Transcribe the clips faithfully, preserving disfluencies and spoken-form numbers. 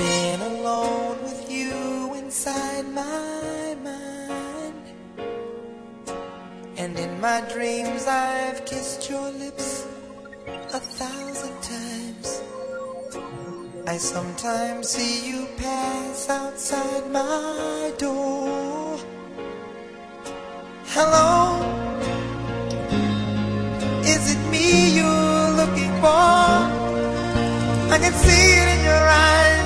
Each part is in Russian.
been alone with you inside my mind, and in my dreams I've kissed your lips a thousand times. I sometimes see you pass outside my door. Hello, is it me you're looking for? I can see it in your eyes,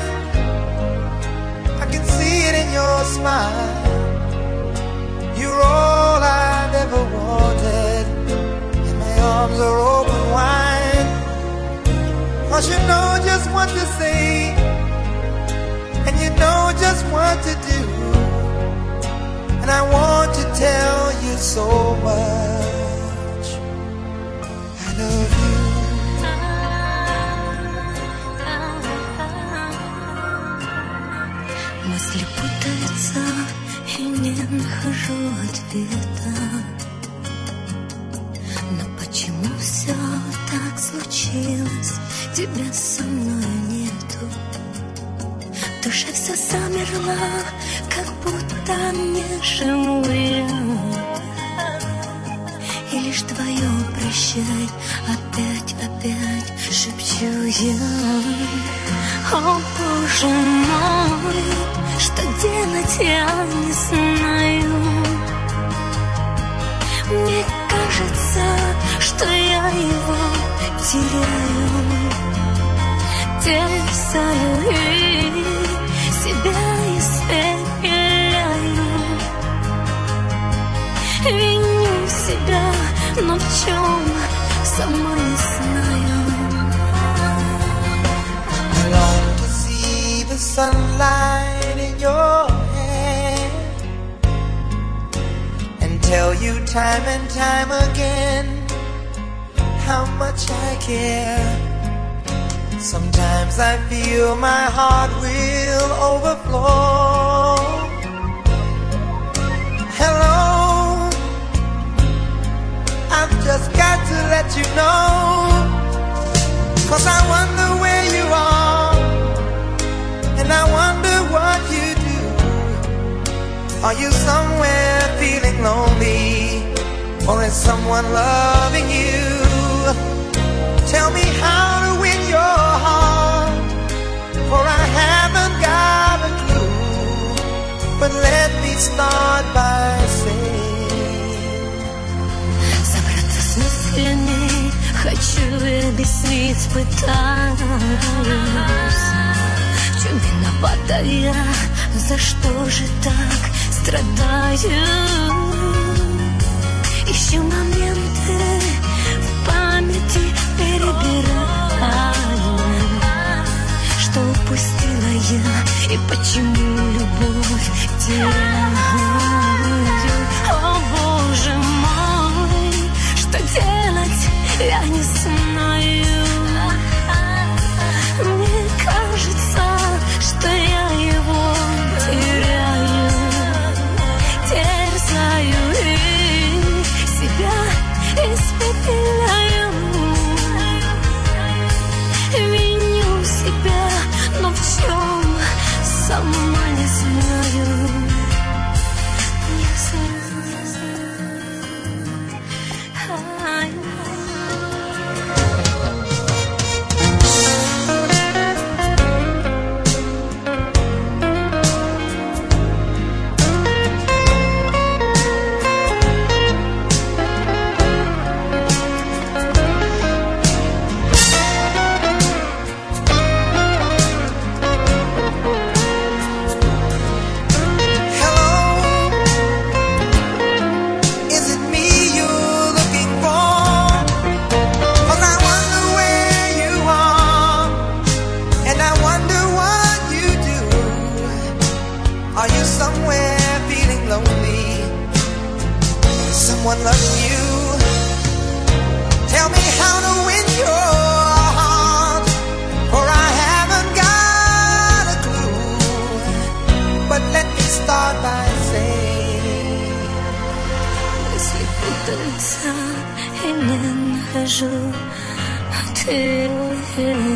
I can see it in your smile. You're all I've ever wanted, and my arms are open wide. 'Cause you know just what to say, and you know just what to do, and I want to tell you so much I love you. Мысли путаются, и не нахожу ответа. Но почему все так случилось? Тебя со мной нету. В душе все замерло, как будто не живу я. И лишь твое прощай опять, опять шепчу я. О, Боже мой, что делать я не знаю. Мне кажется, что я его теряю, теряю и себя испепеляю. Виню себя, но в чем сама не знаю. I long to see the sunlight in your hair and tell you time and time again how much I care. Sometimes I feel my heart will overflow. Hello, I've just got to let you know, 'cause I wonder where you are, and I wonder what you do. Are you somewhere feeling lonely, or is someone loving you? Tell me how to win your heart, for I haven't got a clue. But let me start by saying, собраться с мыслями, хочу и объяснить пытаюсь. В чем виновата я, за что же так страдаю? Ищу моменты в памяти, перебираю, что упустила я и почему любовь теряю. О, Боже мой, что делать я не знаю. Мне кажется, что я его теряю, терзаю и себя испепеляю. Виню себя, но в чем сама не знаю. Не знаю. Someone loving you. Tell me how to win your heart, for I haven't got a clue. But let me start by saying, если путаться и не нахожу ответ.